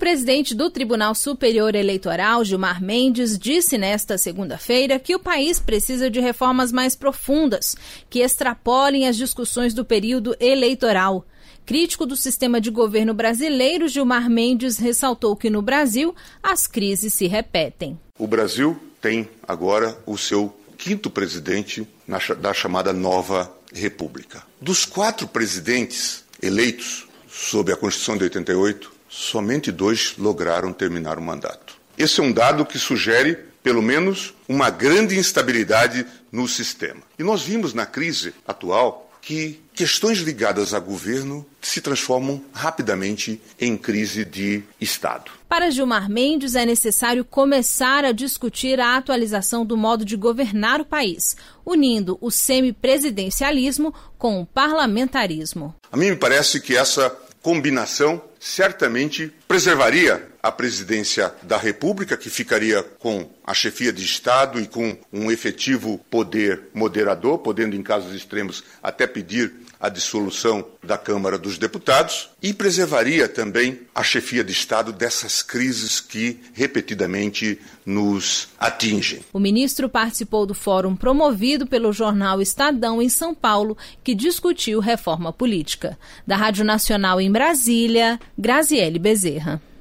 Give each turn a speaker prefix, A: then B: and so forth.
A: O presidente do Tribunal Superior Eleitoral, Gilmar Mendes, disse nesta segunda-feira que o país precisa de reformas mais profundas, que extrapolem as discussões do período eleitoral. Crítico do sistema de governo brasileiro, Gilmar Mendes ressaltou que no Brasil as crises se repetem.
B: O Brasil tem agora o seu 5º presidente da chamada Nova República. Dos 4 presidentes eleitos sob a Constituição de 88, somente 2 lograram terminar o mandato. Esse é um dado que sugere, pelo menos, uma grande instabilidade no sistema. E nós vimos na crise atual que questões ligadas a governo se transformam rapidamente em crise de Estado.
A: Para Gilmar Mendes, é necessário começar a discutir a atualização do modo de governar o país, unindo o semipresidencialismo com o parlamentarismo.
B: A mim me parece que essa combinação certamente preservaria a presidência da República, que ficaria com a chefia de Estado e com um efetivo poder moderador, podendo, em casos extremos, até pedir a dissolução da Câmara dos Deputados, e preservaria também a chefia de Estado dessas crises que repetidamente nos atingem.
A: O ministro participou do fórum promovido pelo jornal Estadão em São Paulo, que discutiu reforma política. Da Rádio Nacional em Brasília, Graziele Bezerra.